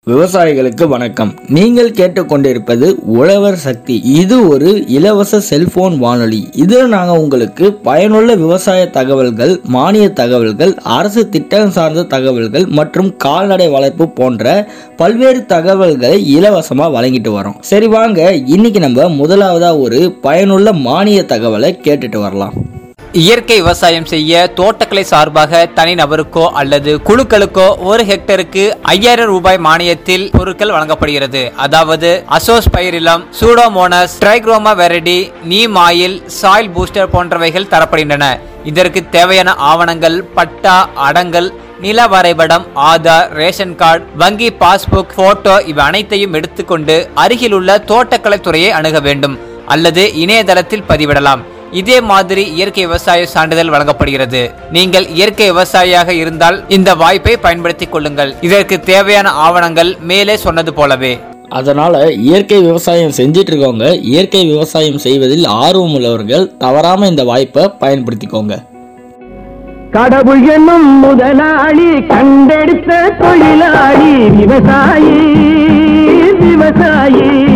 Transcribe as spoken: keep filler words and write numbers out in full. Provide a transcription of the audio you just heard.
விவசாயிகளுக்கு வணக்கம். நீங்கள் கேட்டுக்கொண்டிருப்பது உழவர் சக்தி. இது ஒரு இலவச செல்போன் வானொலி. இதில் நாங்கள் உங்களுக்கு பயனுள்ள விவசாய தகவல்கள், மானிய தகவல்கள், அரசு திட்டம் சார்ந்த தகவல்கள் மற்றும் கால்நடை வளர்ப்பு போன்ற பல்வேறு தகவல்களை இலவசமாக வழங்கிட்டு வரோம். சரி வாங்க, இன்னைக்கு நம்ம முதலாவதா ஒரு பயனுள்ள மானிய தகவலை கேட்டுட்டு வரலாம். இயற்கை விவசாயம் செய்ய தோட்டக்கலை சார்பாக தனிநபருக்கோ அல்லது குழுக்களுக்கோ ஒரு ஹெக்டருக்கு ஐயாயிரம் ரூபாய் மானியத்தில் பொருட்கள் வழங்கப்படுகிறது. அதாவது Azospirillum, Pseudomonas, Trichoderma variety, neem oil, soil booster போன்றவைகள் தரப்படுகின்றன. இதற்கு தேவையான ஆவணங்கள் பட்டா, அடங்கல், நில வரைபடம், ஆதார், ரேஷன் கார்டு, வங்கி பாஸ்புக், போட்டோ இவை அனைத்தையும் எடுத்துக்கொண்டு அருகில் உள்ள தோட்டக்கலை துறையை அணுக வேண்டும் அல்லது இணையதளத்தில் பதிவிடலாம். இதே மாதிரி இயற்கை விவசாய சான்றிதழ் வழங்கப்படுகிறது. நீங்கள் இயற்கை விவசாயியாக இருந்தால் இந்த வாய்ப்பை பயன்படுத்திக் கொள்ளுங்கள். இதற்கு தேவையான ஆவணங்கள் மேலே சொன்னது போலவே. அதனால இயற்கை விவசாயம் செஞ்சிட்டு இருக்கவங்க, இயற்கை விவசாயம் செய்வதில் ஆர்வம் உள்ளவர்கள் தவறாம இந்த வாய்ப்பை பயன்படுத்திக்கோங்க. கடவுள் என்னும் முதலாளி கண்டெடுத்த தொழிலாளி விவசாயி விவசாயி